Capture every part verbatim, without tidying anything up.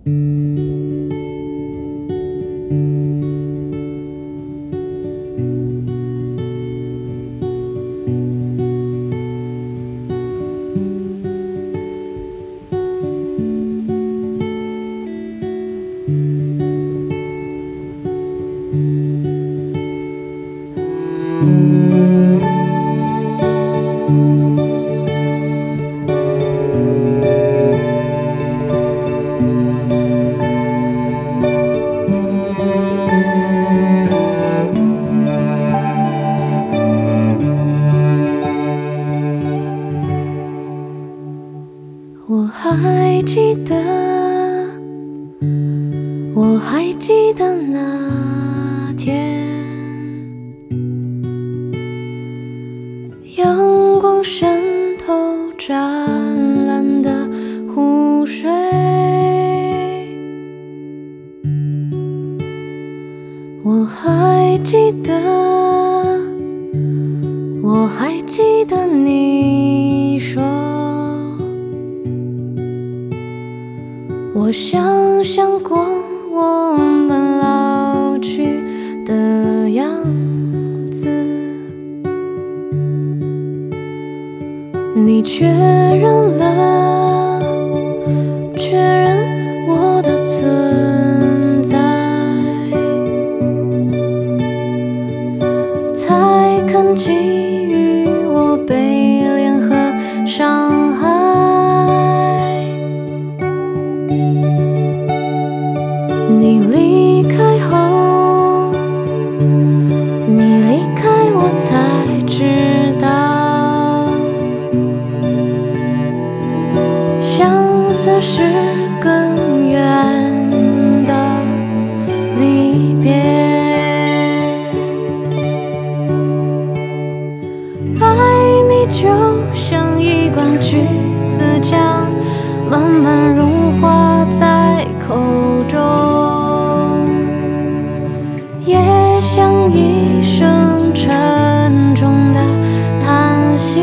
我还记得，我还记得那天，阳光渗透湛蓝的湖水，我还记得，我还记得你说，我想象过我们老去的样子，你确认了，确认我的存在，才肯给予我悲怜和伤害。你离开后，你离开我才知道，相思是更远的离别。爱你就像一罐橘子酱，慢慢融化在口中，也像一声沉重的叹息。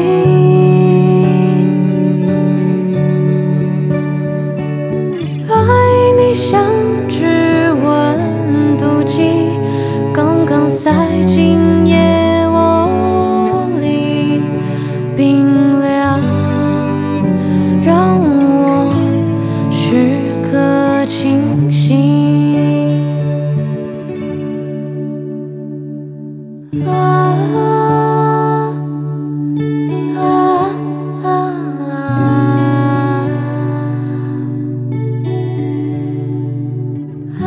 爱你像只温度计，刚刚塞进腋窝里，冰凉，让我时刻清醒。啊啊啊啊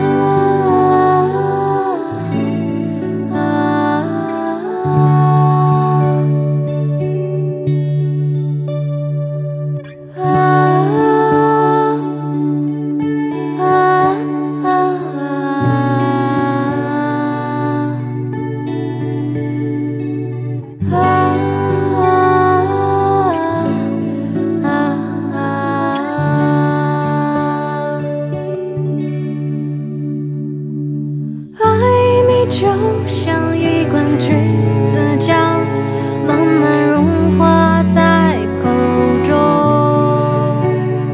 就像一罐橘子酱，慢慢融化在口中，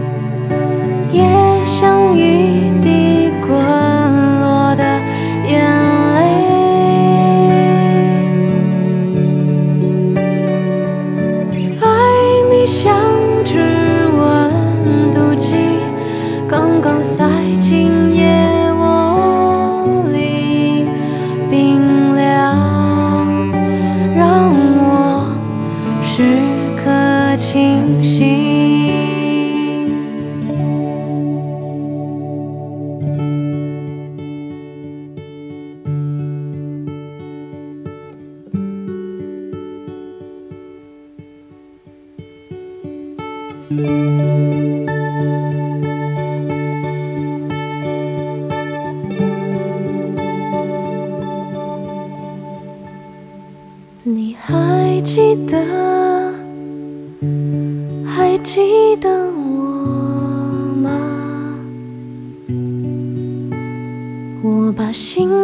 也像一滴滚落的眼泪。爱你像只温度计，刚刚塞进腋窝里，冰凉，让我时刻清醒。你还记得，还记得我吗？我把心